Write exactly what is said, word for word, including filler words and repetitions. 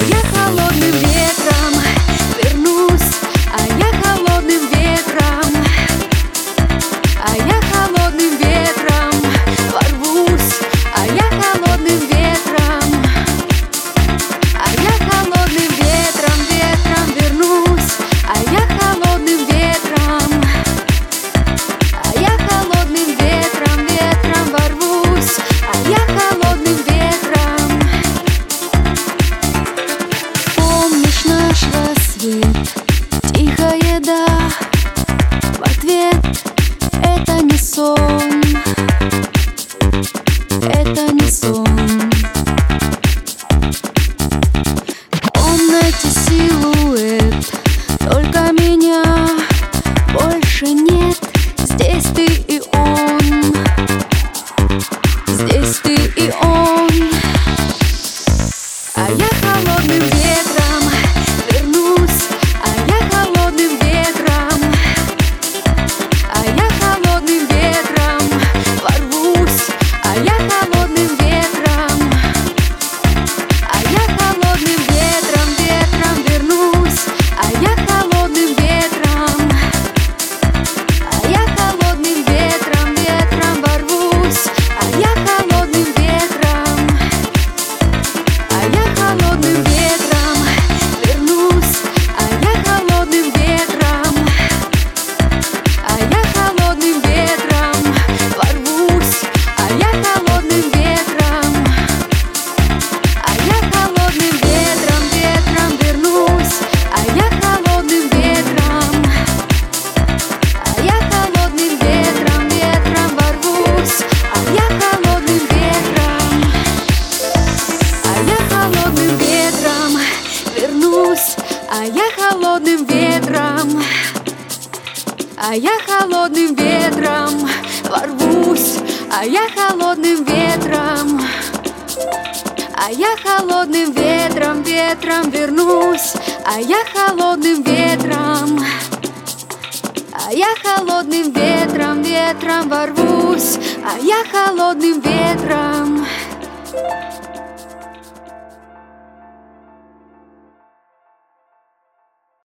я холодным ветром вернусь, а я холодным ветром, а я холодным ветром ворвусь, а я холодным ветром, а я холодным ветром, ветром вернусь, а я холодным ветром, а я холодным ветром, ветром ворвусь, а я холодным ветром. Помнишь наш рассвет, тихая да, в ответ это не сон, это не сон. В комнате силуэт, только меня больше нет. Здесь ты и он, здесь ты и он. А я холодным ветром вернусь, а я холодным ветром, а я холодным ветром ворвусь, а я холодным ветром, а я холодным ветром, ветром вернусь, а я холодным ветром, а я холодным ветром, ветром ворвусь, а я холодным ветром, а я холодным ветром вернусь, а я холодным ветром, а я холодным ветром ворвусь, а я холодным ветром, а я холодным ветром, ветром вернусь, а я холодным ветром, а я холодным ветром, ветром ворвусь, а я холодным ветром, а я холодным ветром вернусь, а я холодным ветром, а я холодным ветром ворвусь, а я холодным ветром, а я холодным ветром, ветром вернусь, а я холодным ветром, а я холодным ветром, ветром ворвусь, а я холодным ветром.